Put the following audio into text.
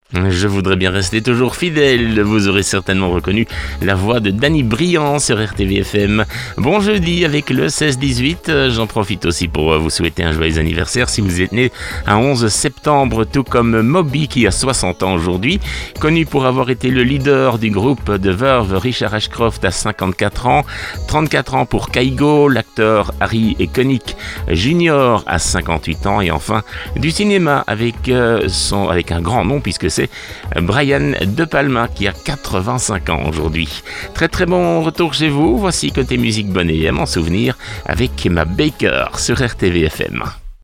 Je voudrais bien rester toujours fidèle. Vous aurez certainement reconnu la voix de Danny Briand sur RTVFM. Bon jeudi avec le 16-18. J'en profite aussi pour vous souhaiter un joyeux anniversaire si vous êtes né un 11 septembre, tout comme Moby qui a 60 ans aujourd'hui. Connu pour avoir été le leader du groupe de Verve, Richard Ashcroft a 54 ans. 34 ans pour Kygo, l'acteur Harry Connick Junior a 58 ans. Et enfin, du cinéma avec un grand nom puisque c'est Brian De Palma qui a 85 ans aujourd'hui. Très très bon retour chez vous. Voici côté musique bonne et à m'en souvenir avec Emma Baker sur RTVFM.